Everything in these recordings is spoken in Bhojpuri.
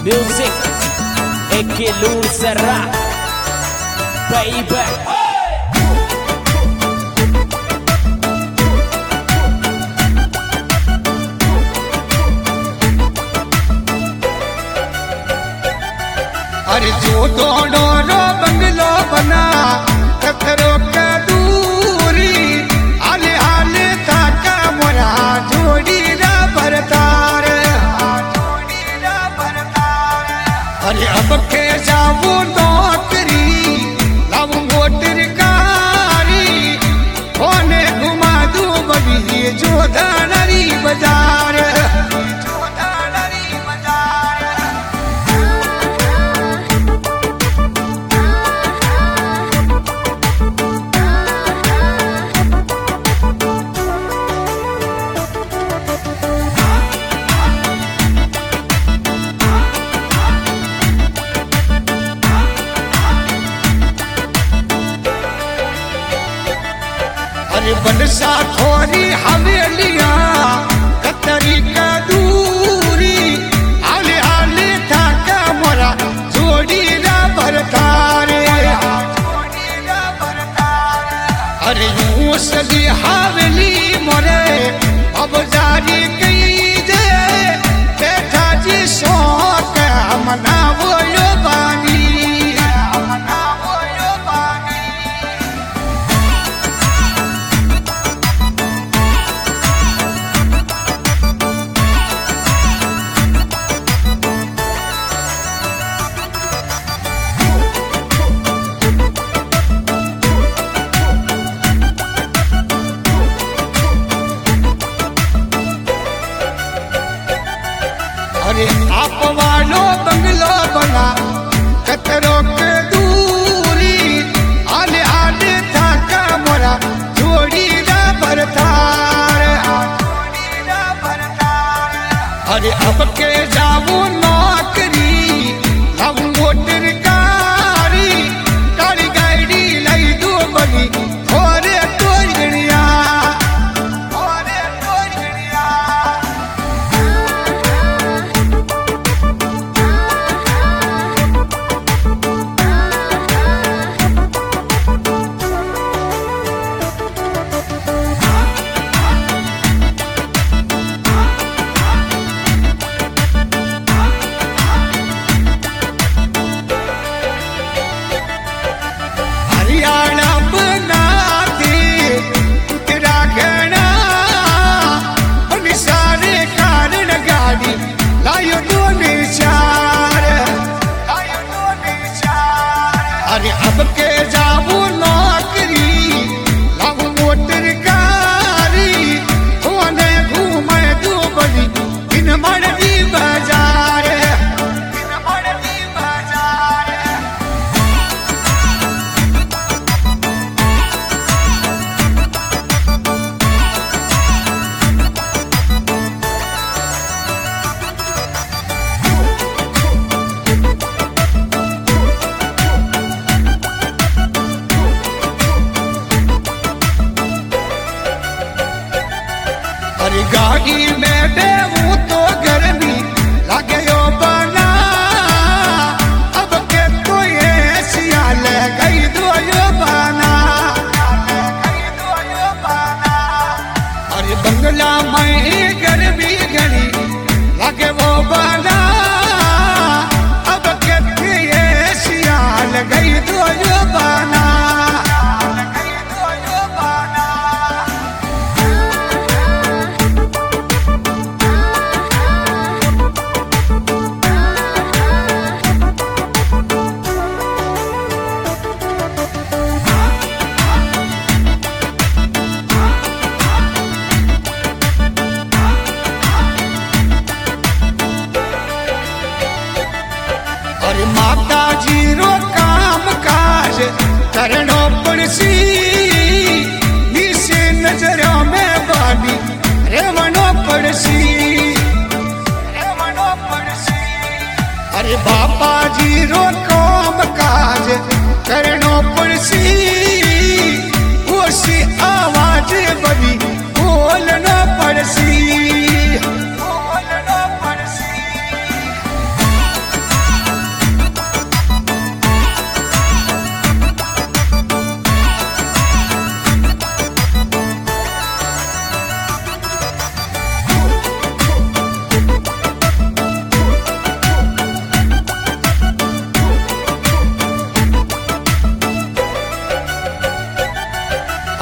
Music Equilur Serra Baby अरे जो दोनों रो बंगलो बना कतरों का दूरी आले आले ताका मोरा जोड़ी रा बरतार अरे अब के जाऊं नौकरी लाऊं मोटर कारी होने घुमा दूं बड़ी जो दानरी बाजार बनसा थोड़ी हवेलिया कतरी का दूरी आले आले थाका मोरा जोड़ी रा बरतार अरे यूं सदी हवेली मोरे अब जारी कई दे बैठा जी शौक मनावो यो बानी अरे आप वालो बंगलो बना कतरों के दूरी आले आले थाका मोरा जोड़ी रा बरतार अरे अब के जाऊं नौकरी लाऊं मोटर कारी गाड़ी गाड़ी लाई दो बनी थोड़े टोरिया अरे अब के जाऊं नौकरी लाऊं मोटर कारी होने घूमे दो बड़ी दिन मर्दी बाजार अरे गाड़ी में बेवूं तो गर्मी लगे यो बना अब के तो ये सियाल गई दो यो बना अरे बंगला में गर्मी घड़ी लगे वो बना अब के तो ये सियाल गई दो यो बना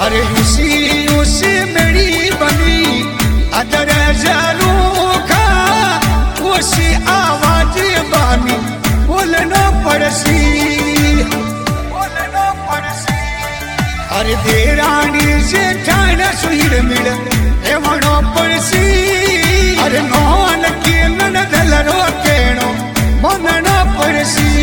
अरे उसी मेरी बनी अदर जरूखा उसी आवाज बानी बोलना पड़सी अरे देरानी से ठाना सुहिर मिल एवणो पड़सी अरे नौन के नन दलरो केणो मनना पड़सी